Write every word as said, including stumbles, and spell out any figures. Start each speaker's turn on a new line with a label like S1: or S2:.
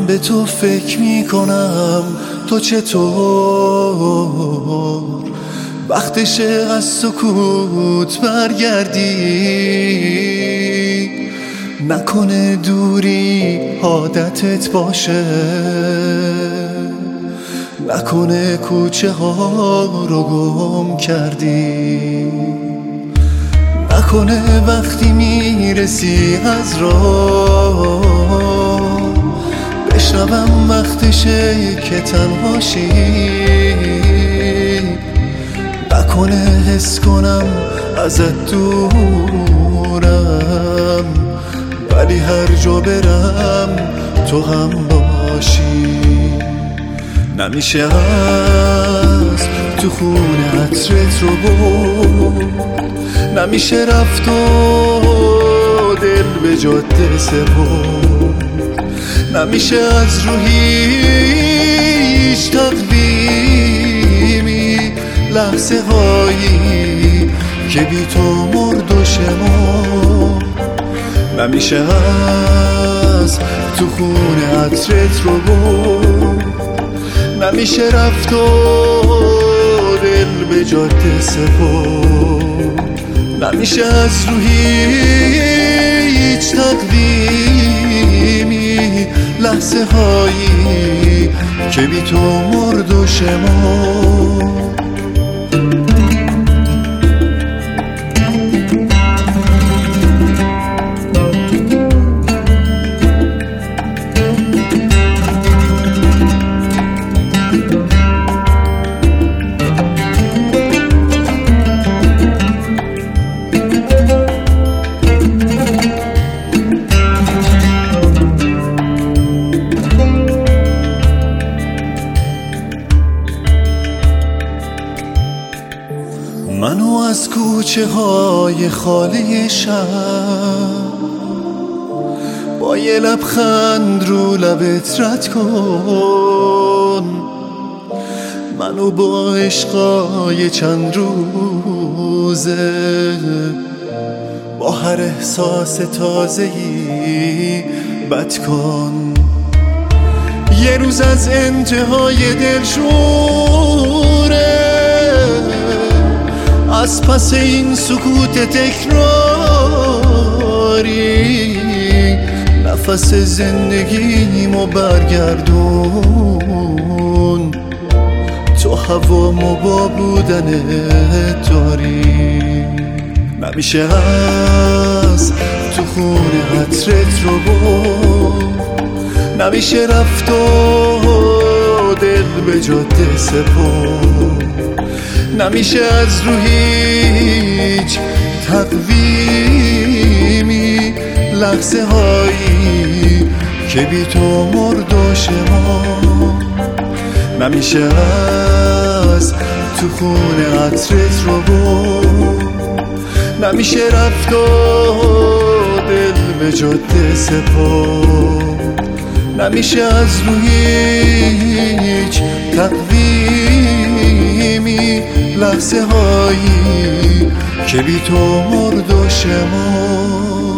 S1: من به تو فکر میکنم تو چطور وقتشه از سکوت برگردی، نکنه دوری عادتت باشه، نکنه کوچه ها رو گم کردی، نکنه وقتی میرسی از راه بشنوم وقتشه که تنهاشی، نکنه حس کنم ازت دورم ولی هر جا برم تو هم باشی. نمیشه از تو خونه عطرت رو بود، نمیشه رفت و دل به جاده سپرد، نمیشه از رو هیچ تقویمی لحظه هایی که بی تو مرد و شمرد، نمیشه از تو خونه عطرت رو بود، نمیشه رفت و دل به جاده سپرد، نمیشه از رو هیچ تقویمی لحظه هایی که بی تو مرد و شمرد. منو از کوچه های خالی شب با یه لبخند رو لبت رد کن، منو با عشقای چند روزه با هر احساس تازه‌ای بد کن، یه روز از انتهای دلشوره از پس این سکوت تکراری، نفس زندگیمو برگردون، تو هوامو با بودنت داری، نمیشه از تو خونه عطرت رو بود، نمیشه رفت و دل به جاده سپرد، نمیشه از رو هیچ تقویمی لحظه هایی که بی تو مرد و شمرد، نمیشه از تو خونه عطرت رو بود، نمیشه رفت و دل به جاده سپرد، نمیشه از رو هیچ تقویمی لحظه هایی که بی تو مرد و شمرد.